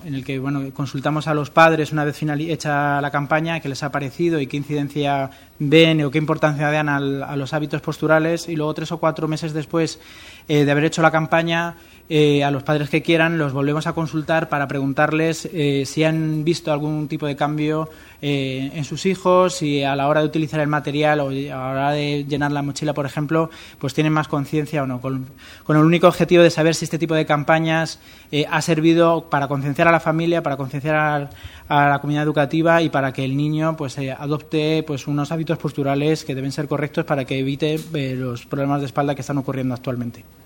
en el que consultamos a los padres una vez hecha la campaña, qué les ha parecido y qué incidencia ven o qué importancia dan a los hábitos posturales, y luego 3 o 4 meses después de haber hecho la campaña, a los padres que quieran los volvemos a consultar para preguntarles si han visto algún tipo de cambio en sus hijos, si a la hora de utilizar el material o a la hora de llenar la mochila, por ejemplo, pues tienen más conciencia o no, con el único objetivo de saber si este tipo de campañas ha servido para concienciar a la familia, para concienciar a la comunidad educativa y para que el niño pues adopte pues unos hábitos posturales que deben ser correctos para que evite los problemas de espalda que están ocurriendo actualmente.